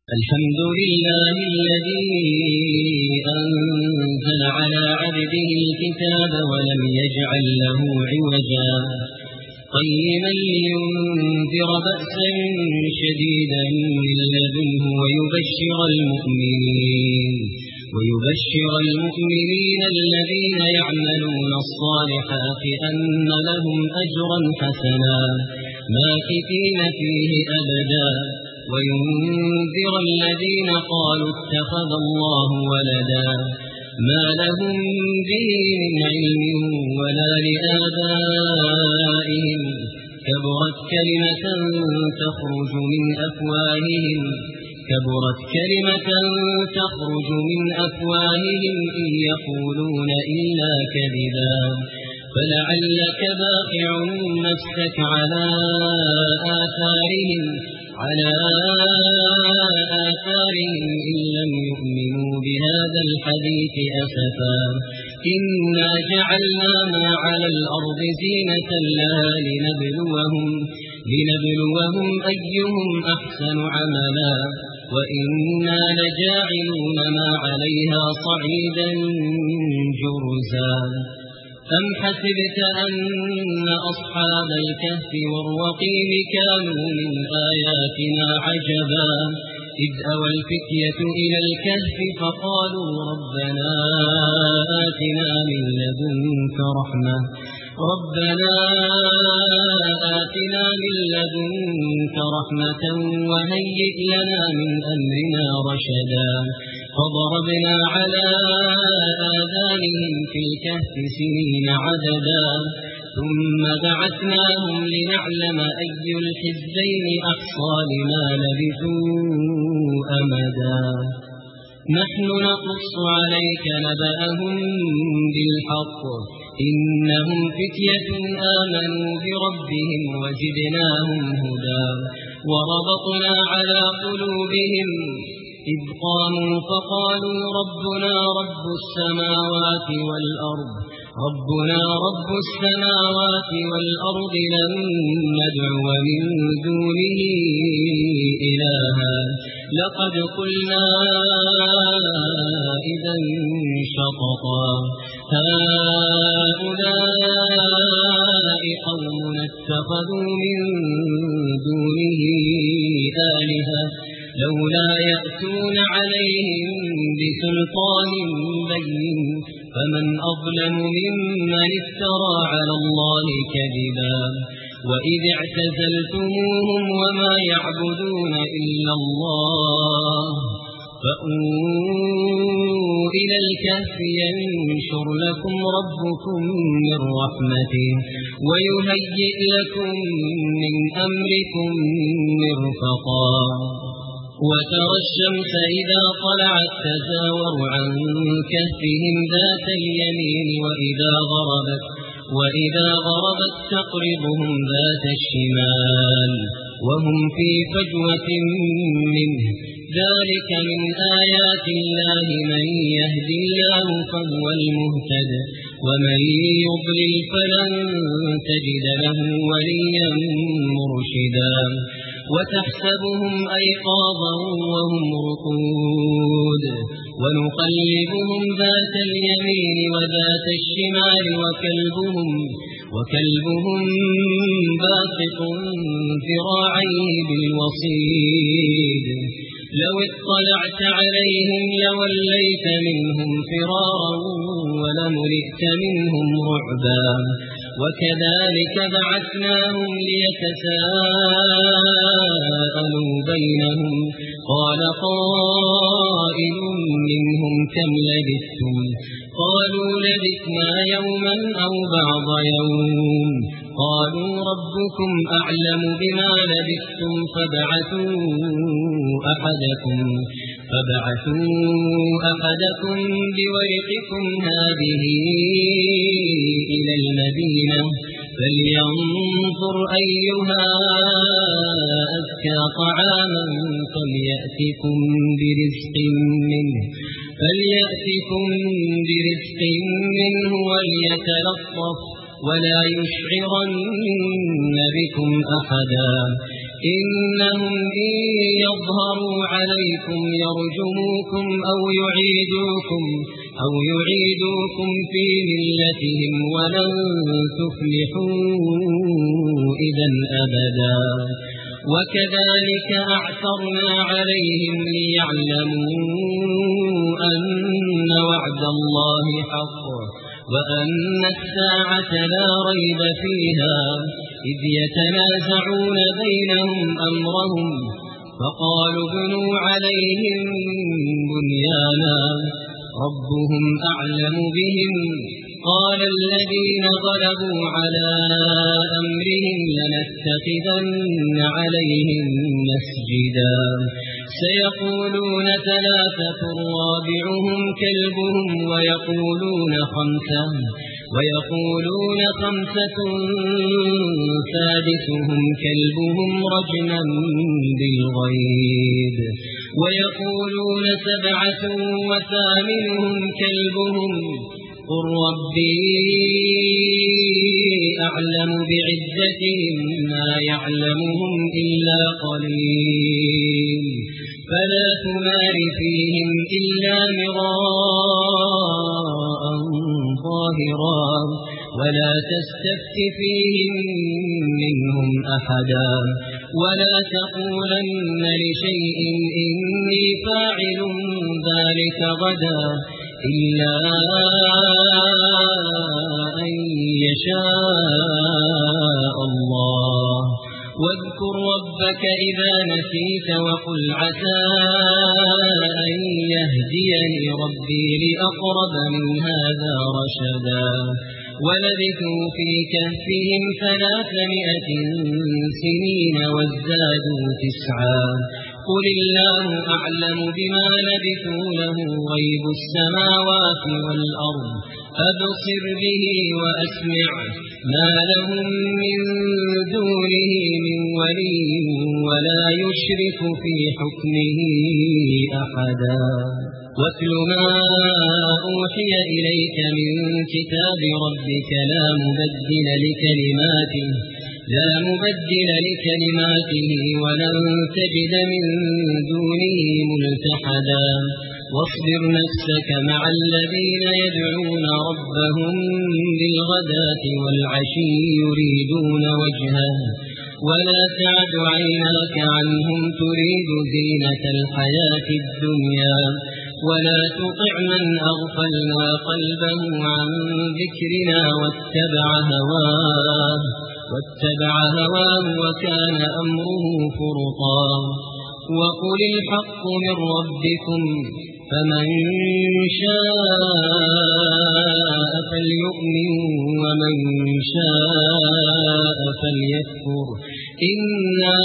الحمد لله الذي أنزل على عبده الكتاب ولم يجعل له عوجا قيما لينذر بأسا شديدا من لدنه ويبشر المؤمنين الذين يعملون الصالحات أن لهم أجرا حسنا ماكثين فيه أبدا وينذر الذين قالوا اتخذ الله ولدا ما لهم به من علم ولا لآبائهم كبرت كلمة تخرج من أفواههم إن يقولون إلا كذبا فلعلك باخع نفسك على آثارهم إن لم يؤمنوا بهذا الحديث أسفا إنا جعلنا ما على الأرض زينة لها لنبلوهم أيهم أحسن عملا وإنا لجاعلون ما عليها صعيدا جرزا أم حسبت أن أصحاب الكهف والرقيم كانوا من آياتنا عجبا إذ أوى الفتية إلى الكهف فقالوا ربنا آتنا من لدنك رحمة وهيئ لنا من أمرنا رشدا فضربنا على آذانهم في الكهف سنين عددا ثم بعثناهم لنعلم أي الحزبين أحصى لما لبثوا أمدا نحن نقص عليك نبأهم بالحق إنهم فتية آمنوا بربهم وزدناهم هدى وربطنا على قلوبهم إذ قاموا فقالوا ربنا رب السماوات والأرض لن ندعو من دونه إلها لقد قلنا إذا شططا هؤلاء قومنا اتخذوا من دونه آلهة لولا يأتون عليهم بسلطان بين فمن أظلم ممن افترى على الله كذبا وإذ اعتزلتموهم وما يعبدون إلا الله فأووا إلى الكهف ينشر لكم ربكم من رحمته ويهيئ لكم من أمركم مرفقا وترى الشمس إذا طلعت تزاور عن كهفهم ذات اليمين وإذا غربت تقرضهم ذات الشمال وهم في فجوة منه ذلك من آيات الله من يهد الله فهو المهتد ومن يضلل فلن تجد له وليا مرشدا وتحسبهم أيقاظا وهم رقود ونقلبهم ذات اليمين وذات الشمال وكلبهم باسط ذراعيه بالوصيد لو اطلعت عليهم لوليت منهم فرارا ولملئت منهم رعبا وكذلك بعثناهم ليتساءلوا بينهم قال قائل منهم كم لبثتم قالوا لبثنا يوما أو بعض يوم قالوا ربكم أعلم بما لبثتم فبعثوا أحدكم بورقكم هذه إلى المدينة فلينظر أيها أزكى طعاما فليأتكم برزق منه وليتلطف ولا يشعرن بكم أحدا إنهم إن يظهروا عليكم يرجموكم أو يعيدوكم في ملتهم ولن تفلحوا إذا أبدا وكذلك أعثرنا عليهم ليعلموا أن وعد الله حق وأن الساعة لا ريب فيها إذ يتنازعون بينهم أمرهم فقالوا ابنوا عليهم بنيانا ربهم أعلم بهم قال الذين غلبوا على أمرهم لنتخذن عليهم مسجدا سيقولون ثلاثة رابعهم كلبهم ويقولون خمسة سادسهم كلبهم رجما بالغيب ويقولون سبعة وثامنهم كلبهم قل ربي أعلم بعدتهم ما يعلمهم إلا قليل فلا تمار فيهم إلا مراء ظاهرا ولا تستفت فيهم منهم أحدا ولا تقولن لشيء إني فاعل ذلك غدا إلا أن يشاء الله واذكر ربك إذا نسيت وقل عسى أن يهديني ربي لأقرب من هذا رشدا ولبثوا في كهفهم 300 سنين وازدادوا 9 قل الله أعلم بما لبثوا له غيب السماوات والأرض أبصر به وأسمع ما لهم من دونه من ولي ولا يشرك في حكمه أحدا واتل ما أوحي إليك من كتاب ربك لا مبدل لكلماته ولن تجد من دونه ملتحدا واصبر نفسك مع الذين يدعون ربهم بالغداة والعشي يريدون وجهه ولا تعد عيناك عنهم تريد زينة الحياة الدنيا ولا تطع من أغفلنا قلبه عن ذكرنا واتبع هواه وكان أمره فرطا وقل الحق من ربكم فمن شاء فليؤمن ومن شاء فليكفر إنا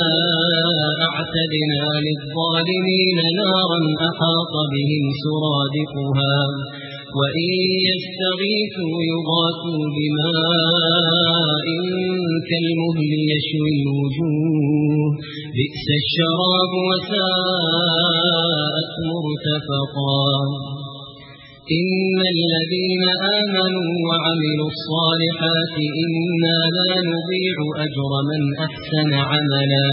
أعتدنا للظالمين نارا أحاط بهم سرادقها وإن يستغيثوا يغاثوا بماء كالمهل يشوي الوجوه بئس الشراب وساءت مرتفقا إن الذين آمنوا وعملوا الصالحات إنا لا نضيع أجر من أحسن عملا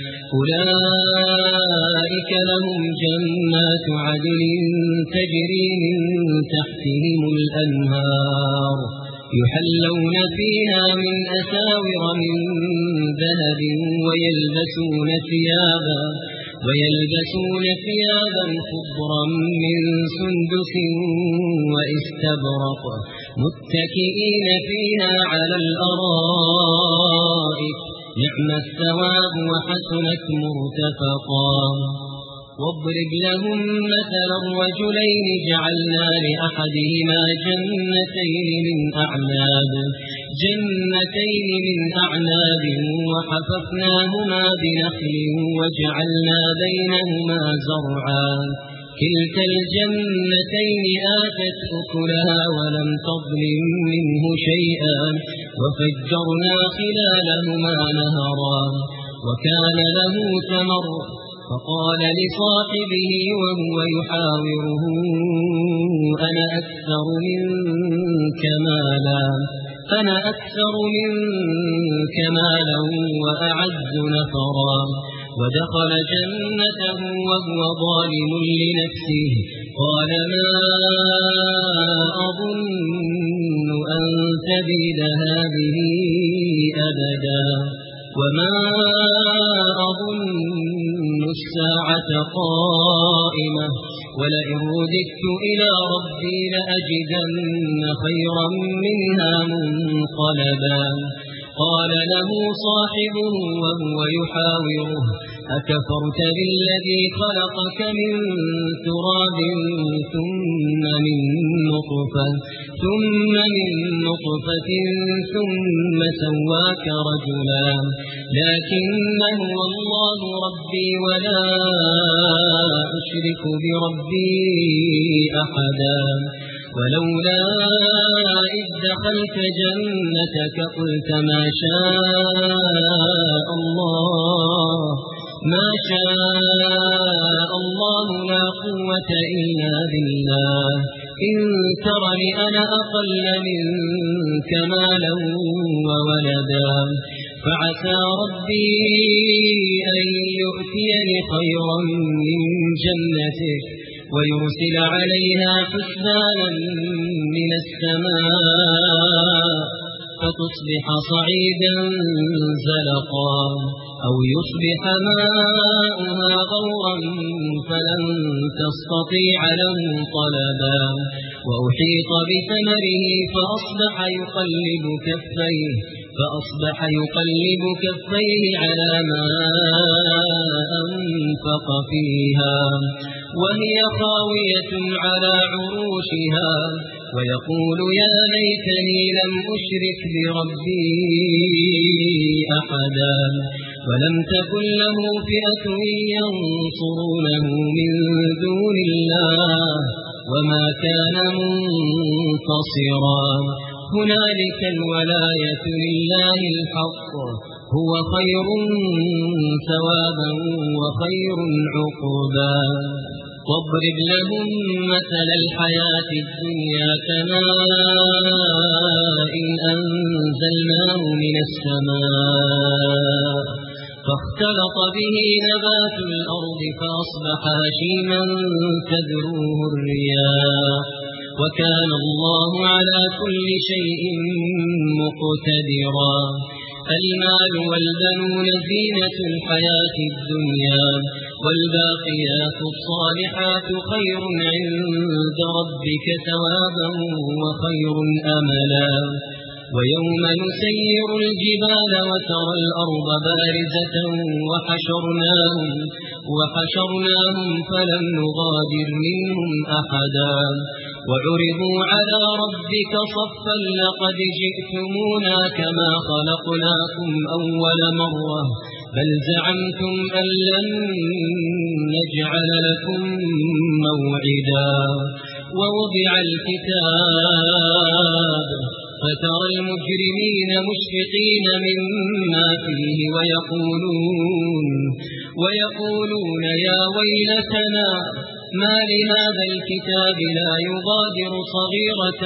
أولئك لهم جنات عدن تجري من تحتهم الأنهار يحلون فيها من أساور من ذهب ويلبسون ثيابا خضرا من سندس واستبرق متكئين فيها على الأرائك نعم الثواب وحسنت مرتفقا واضرب لهم مثلا رجلين جعلنا لأحدهما جنتين من أعناب وحففناهما بنخل وجعلنا بينهما زرعا كلتا الجنتين آتت أكلها ولم تظلم منه شيئا وفجرنا خلالهما نهرا وكان له ثمر فقال لصاحبه وهو يحاوره أنا أكثر منك مالا أنا أكثر منك مالا وأعز نفرا ودخل جنته وهو ظالم لنفسه قال ما أظن أن تبيد هذه أبدا وما أظن الساعة قائمة ولئن رددت إلى ربي لأجدن خيرا منها منقلبا قال له صاحبه وهو يحاوره أكفرت بالذي خلقك من تراب ثم من نطفة ثم سواك رجلا لكن هو الله ربي ولا أشرك بربي أحدا ولولا إذ دخلت جنتك قلت ما شاء الله لا قوة إلا بالله إن ترني أنا أقل منك مالا وولدا فعسى ربي أن يؤتيني خيرا من جنتك ويرسل عليها حسبانا من السماء فتصبح صعيدا زلقا أو يصبح ماؤها غورا فلن تستطيع له طلبا وأحيط بثمره فأصبح يقلب كفيه على ما أنفق فيها وهي خاوية على عروشها ويقول يا ليتني لم أشرك بربي أحدا ولم تكن له فئة ينصرونه من دون الله وما كان منتصرا هنالك الولاية لله الحق هو خير ثوابا وخير عقبا واضرب لهم مثل الحياة الدنيا كماء أنزلناه من السماء فاختلط به نبات الأرض فأصبح هشيما تذروه الرياح وكان الله على كل شيء مقتدرا المال والبنون زينة الحياة الدنيا والباقيات الصالحات خير عند ربك ثوابا وخير أملا ويوم نسير الجبال وترى الأرض بارزة وحشرناهم فلم نغادر منهم أحدا وعرضوا على ربك صفا لقد جئتمونا كما خلقناكم أول مرة بل زعمتم أن لن نجعل لكم موعدا ووضع الكتاب فترى المجرمين مشفقين مما فيه ويقولون يا ويلتنا ما لهذا الكتاب لا يغادر صغيرة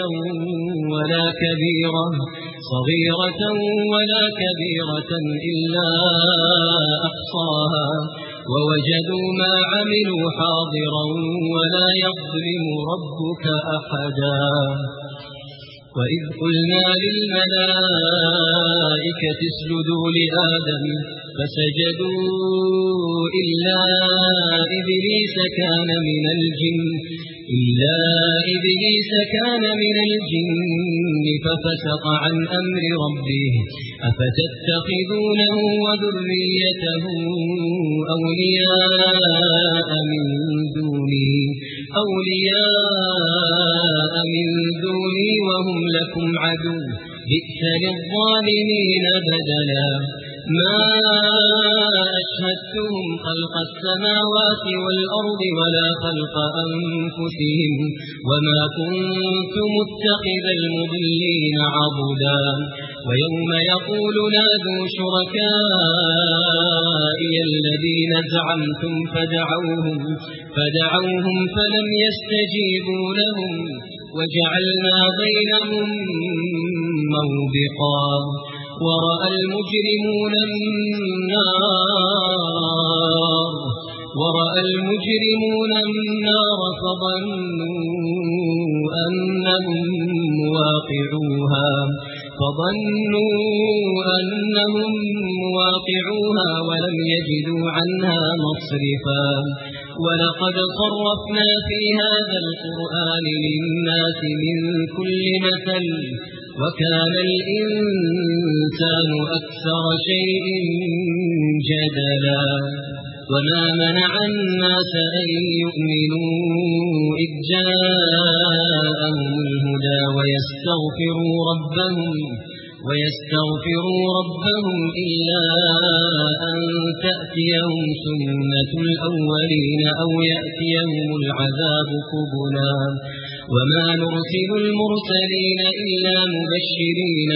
ولا كبيرة إلا أحصاها ووجدوا ما عملوا حاضرا ولا يظلم ربك أحدا وإذ قلنا للملائكة اسجدوا لآدم فسجدوا إلا إبليس كان من الجن ففسق عن أمر ربه أفتتخذونه وذريته أولياء من دوني وهم لكم عدو بئس للظالمين بدلا ما أشهدتهم خلق السماوات والأرض ولا خلق أنفسهم وما كنت متخذ المضلين عضدا ويوم يقول نادوا شركائي الذين زعمتم فدعوهم فلم يستجيبوا لهم وجعلنا بينهم موبقا ورأى المجرمون النار فظنوا أنهم مواقعوها ولم يجدوا عنها مصرفا ولقد صرفنا في هذا القرآن للناس من كل مثل وكان الإنسان أكثر شيء جدلا وما منع الناس أن يؤمنوا إذ جاءهم الهدى ويستغفروا ربهم إلا أن تأتيهم سنة الأولين أو يأتيهم العذاب قبلا وما نرسل المرسلين إلا مبشرين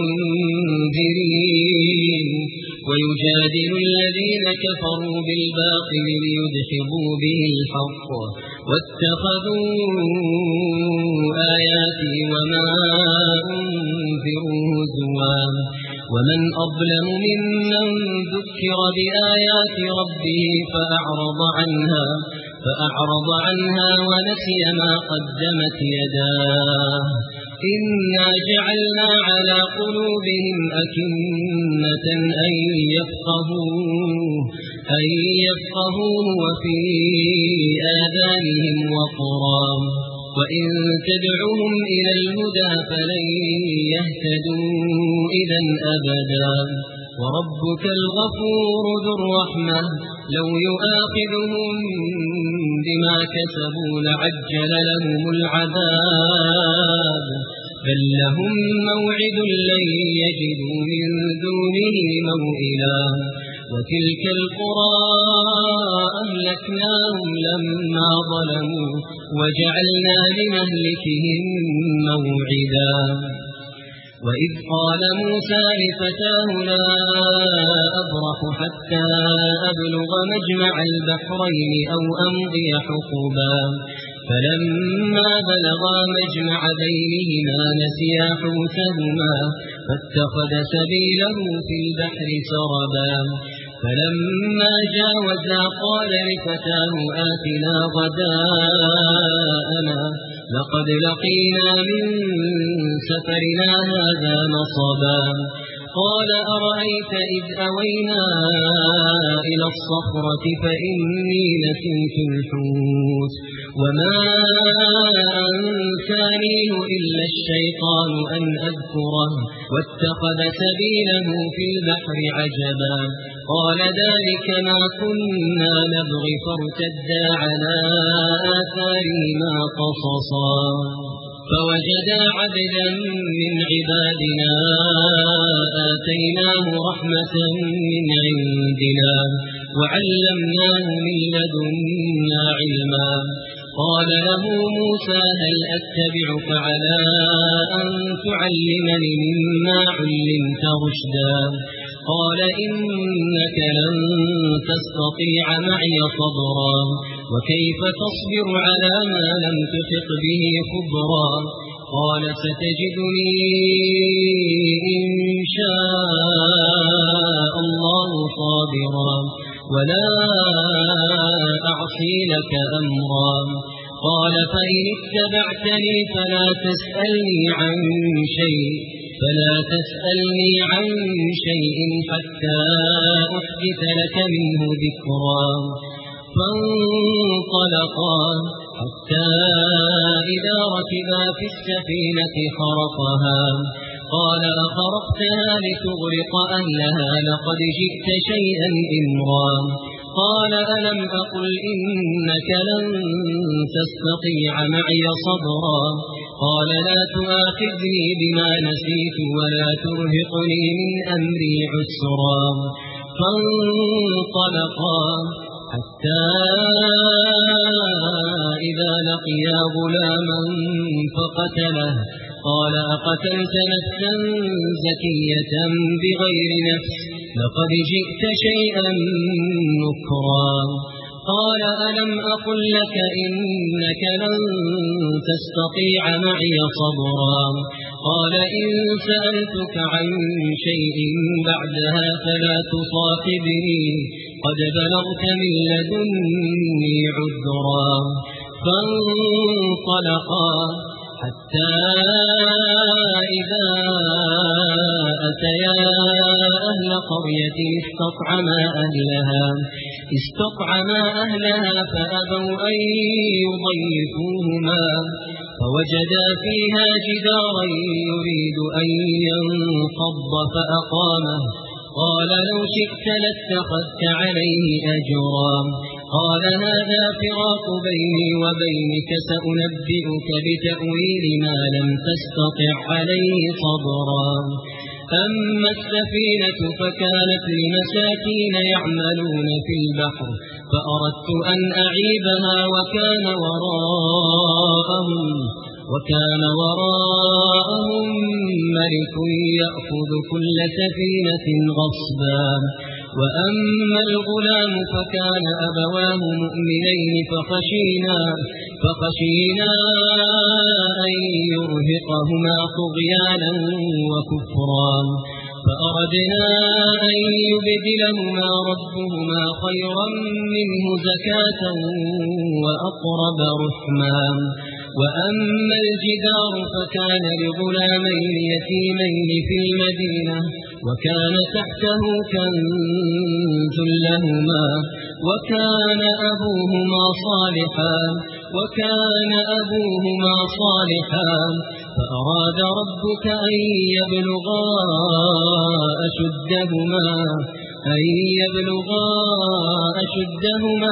ومنذرين ويجادل الذين كفروا بالباطل ليدحضوا به الحق واتخذوا آياتي وما أنذروا هزوا ومن أظلم ممن ذكر بآيات ربه فأعرض عنها ونسي ما قدمت يداه إنا جعلنا على قلوبهم أكنة أن يفقهوه وفي آذانهم وقرا وإن تدعهم إلى الهدى فلن يهتدوا إذا أبدا وربك الغفور ذو الرحمة لو يؤاخذهم بما كسبوا لعجل لهم العذاب بل لهم موعد لن يجدوا من دونه موئلا وتلك القرى أهلكناهم لما ظلموا وجعلنا لمهلكهم موعدا وإذ قال موسى لفتاه لا أبرح حتى أبلغ مجمع البحرين أو أمضي حقبا فلما بلغا مجمع بينهما نسيا حوتهما فاتخذ سبيله في البحر سربا فلما جاوزا قال لفتاه آتنا غداءنا لقد لقينا من سفرنا هذا نصبا قال أرأيت إذ أوينا إلى الصخرة فإني نسيت الحوت وما أنسانيه إلا الشيطان أن أذكره واتخذ سبيله في البحر عجبا قال ذلك ما كنا نبغي فارتدا على آثارهما قصصا فوجدا عبدا من عبادنا آتيناه رحمة من عندنا وعلمناه من لدنا علما قال له موسى هل أتبعك على أن تعلمني مما علمت رشدا قال إنك لن تستطيع معي صبرا وكيف تصبر على ما لم تحط به خبرا قال ستجدني إن شاء الله صابرا ولا أعصي لك أمرا قال فإن اتبعتني فلا تسألني عن شيء حتى أحدث لك منه ذكرا فانطلقا حتى إذا ركبا في السفينة خرقها قال أخرقتها لتغرق أهلها لقد جئت شيئا إمرا قال ألم أقل إنك لن تستطيع معي صبرا قال لا تؤاخذني بما نسيت ولا ترهقني من أمري عسرا فانطلقا حتى إذا لقيا غلاما فقتله قال أقتلت نفسا زكية بغير نفس لقد جئت شيئا نكرا قال ألم أقل لك إنك لن تستطيع معي صبرا قال إن سألتك عن شيء بعدها فلا تصاحبني قد بلغت من لدني عذرا فانطلقا حتى إذا أتيا أهل قرية استطعما أهلها فأبوا أن يضيفوهما فوجدا فيها جدارا يريد أن ينقض فأقامه قال لو شئت لاتخذت عليه أجرا قال هذا فراق بيني وبينك سأنبئك بتأويل ما لم تستطع عليه صبرا أما السفينة فكانت لمساكين يعملون في البحر فأردت أن أعيبها وكان وراءهم ملك يأخذ كل سفينة غصبا وأما الغلام فكان أبواه مؤمنين فخشينا أن يرهقهما طغيانا وكفرا فأردنا أن يبدلهما ربهما خيرا منه زكاة وأقرب رحما وأما الجدار فكان لغلامين يتيمين في المدينة وكان تحته كنز لهما وكان أبوهما صالحا فأراد ربك أن يبلغا أشدهما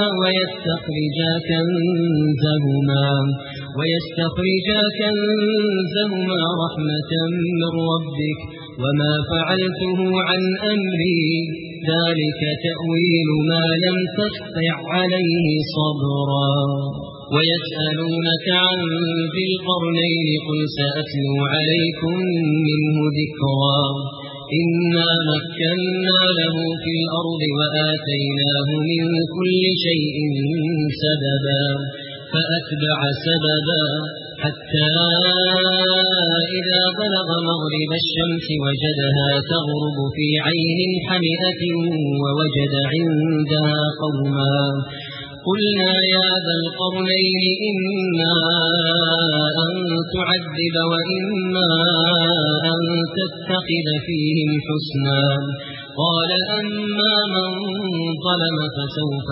ويستخرجا كنزهما رحمة من ربك وما فعلته عن أمري ذلك تأويل ما لم تستطع عليه صبرا ويسألونك عن ذي القرنين قل سأتلو عليكم منه ذكرا إنا مكنا له في الأرض وآتيناه من كل شيء سببا فأتبع سببا حتى إذا بلغ مغرب الشمس وجدها تغرب في عين حمئة ووجد عندها قوما قلنا يا ذا القرنين إما أن تعذب وإما أن تتخذ فيهم حسنا قال أما من ظلم فسوف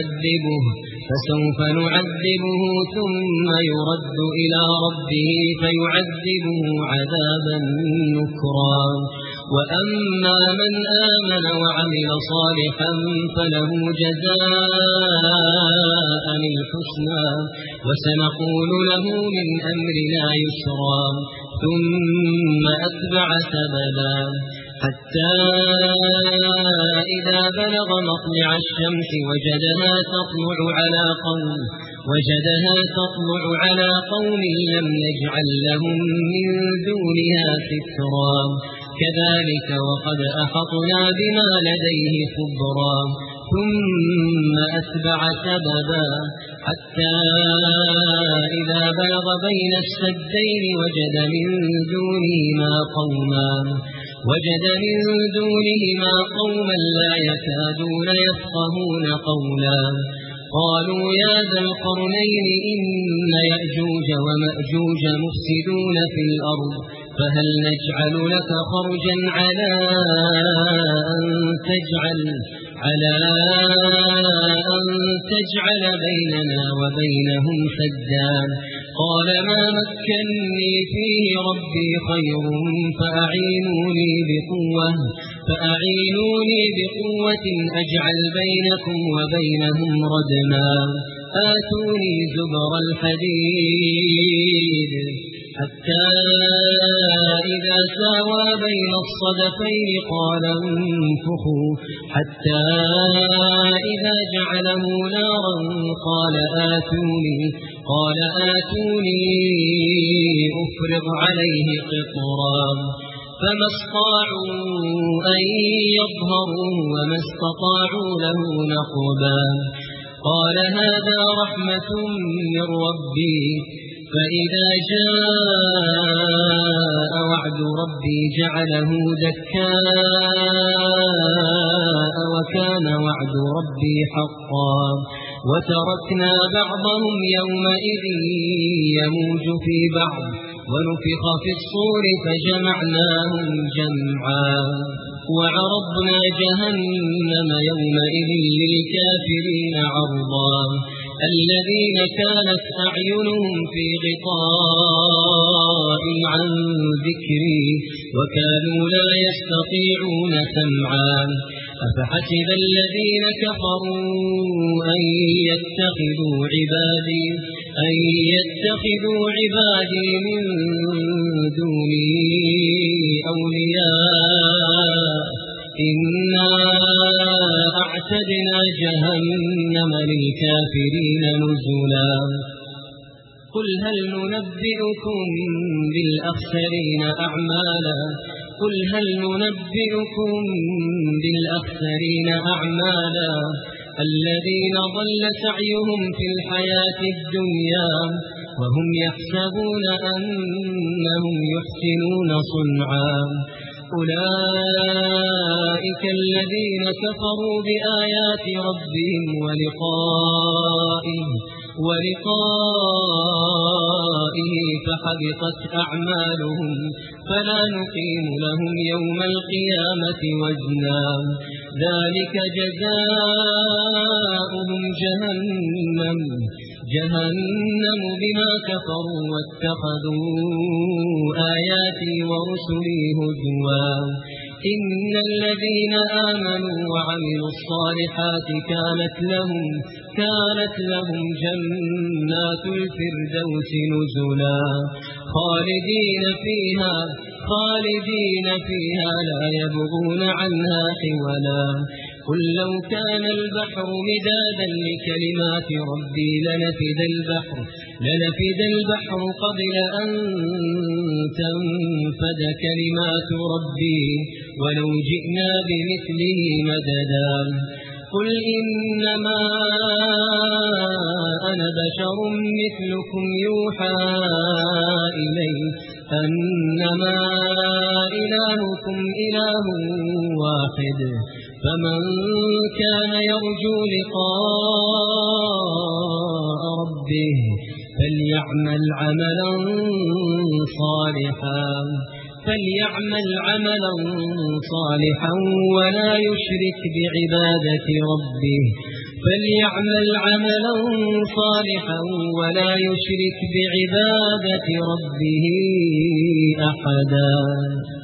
نعذبه ثم يرد إلى ربه فيعذبه عذابا نكرا وأما من آمن وعمل صالحا فله جزاء الحسنى وسنقول له من أمرنا يسرا ثم أتبع سببا حتى إذا بلغ مطلع الشمس وجدها تطلع على قوم لم نجعل لهم من دونها سترا كذلك وقد أحطنا بما لديه خبرا ثم أتبع سببا حتى إذا بلغ بين السدين وجد من دونهما قوما لا يكادون يفقهون قولا قالوا يا ذا القرنين إن يأجوج ومأجوج مفسدون في الأرض فهل نجعل لك خرجا على أن تجعل بيننا وبينهم سدا قال ما مكنني فيه ربي خير فأعينوني بقوة أجعل بينكم وبينهم ردما آتوني زبر الحديد حتى إذا ساوى بين الصدفين قال انفخوا حتى إذا جعله نارا قال آتوني أفرغ عليه قطرا فما استطاعوا أن يظهروه وما استطاعوا له نقبا قال هذا رحمة من ربي فإذا جاء وعد ربي جعله دكاء وكان وعد ربي حقا وتركنا بعضهم يومئذ يموج في بعض ونفخ في الصور فجمعناهم جمعا وعرضنا جهنم يومئذ للكافرين عرضا الذين كانت أعينهم في غطاء عن ذكري وكانوا لا يستطيعون سمعا أفحسب الذين كفروا أن يتخذوا عبادي من دوني أولياء إنا أعتدنا جهنم للكافرين نزلا قل هل ننبئكم بالأخسرين أعمالا الذين ضل سعيهم في الحياة الدنيا وهم يحسبون أنهم يحسنون صنعا أولئك الذين كفروا بآيات ربهم ولقائه فحبطت أعمالهم فلا نقيم لهم يوم القيامة وزنا ذلك جزاؤهم جهنم بما كفروا واتخذوا آياتي ورسلي هزوا إن الذين آمنوا وعملوا الصالحات كانت لهم جنات الفردوس نزلا خالدين فيها لا يبغون عنها حولا قل لو كان البحر مدادا لكلمات ربي لنفد البحر قبل أن تنفد كلمات ربي ولو جئنا بمثله مددا قل إنما أنا بشر مثلكم يوحى إلي أنما إلهكم إله واحد فمن كان يرجو لقاء ربه فليعمل عملا صالحا ولا يشرك بعبادة ربه أحدا